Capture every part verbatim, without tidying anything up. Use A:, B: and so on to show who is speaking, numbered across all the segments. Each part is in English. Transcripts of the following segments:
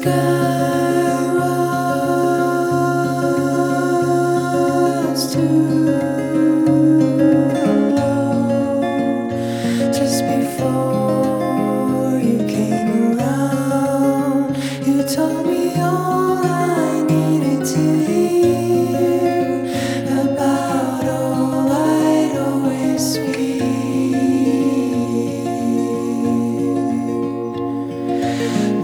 A: was too low just before you came around. You told me all I needed to hear about all I'd always feared.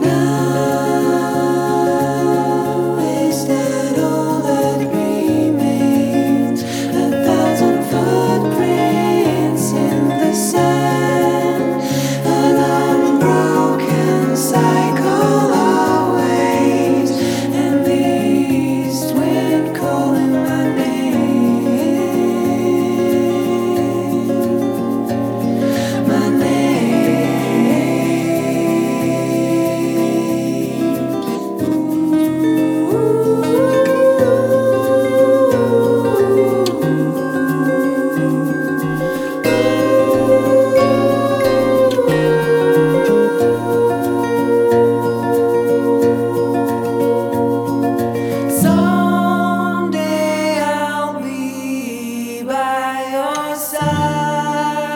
A: Now is that all that remains? A thousand footprints in the sand, an unbroken cycle of waves, and the east wind calling my name, my Someday I'll be by your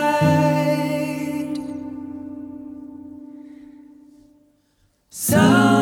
A: side. Some